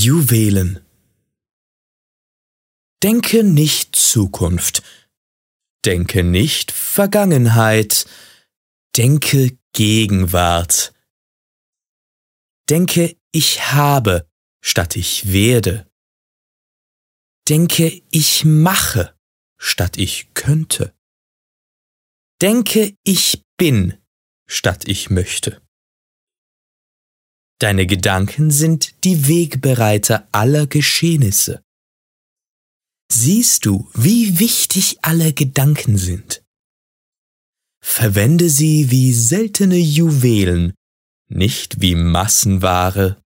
Juwelen. Denke nicht Zukunft, denke nicht Vergangenheit, denke Gegenwart. Denke ich habe, statt ich werde. Denke ich mache, statt ich könnte. Denke ich bin, statt ich möchte. Deine Gedanken sind die Wegbereiter aller Geschehnisse. Siehst du, wie wichtig alle Gedanken sind? Verwende sie wie seltene Juwelen, nicht wie Massenware